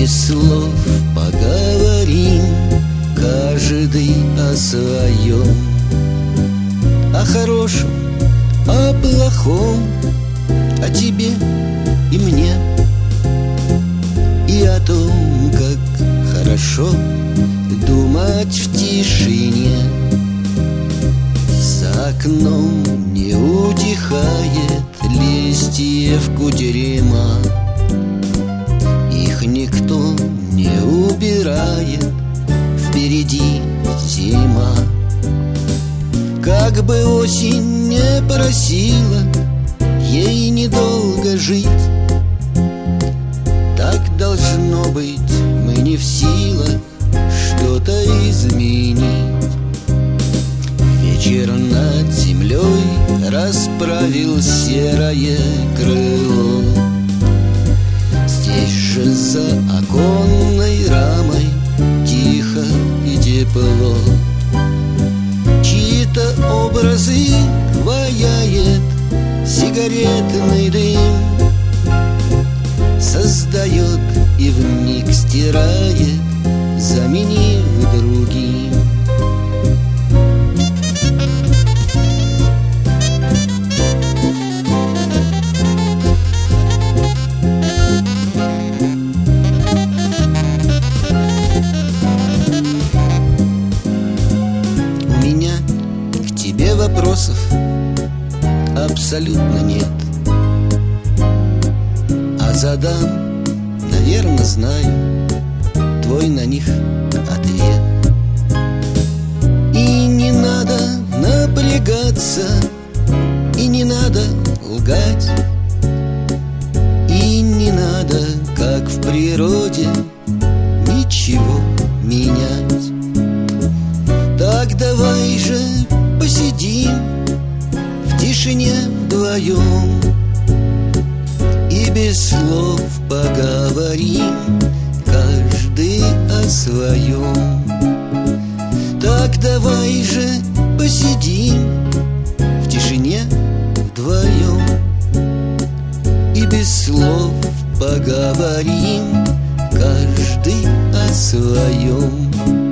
без слов поговорим, каждый о своем, о хорошем, о плохом, о тебе и мне, и о том, как хорошо думать в тишине. За окном не утихает листьев кутерема, их никто не убирает, впереди зима. Как бы осень не просила ей недолго жить, так должно быть, мы не в силах что-то изменить. Вечер над землей расправил серое крыло, здесь же за оконной рамой тихо и тепло. Чьи-то образы ваяет сигаретный дым, создает и вмиг стирает, заменив другим. У меня к тебе вопросов абсолютно нет, а задам, наверное, знаю твой на них ответ. И не надо напрягаться, и не надо лгать, и не надо, как в природе, ничего менять. Так давай же посидим в тишине вдвоем и без слов поговорим, каждый о своем. Так давай же посидим в тишине вдвоем и без слов поговорим, каждый о своем.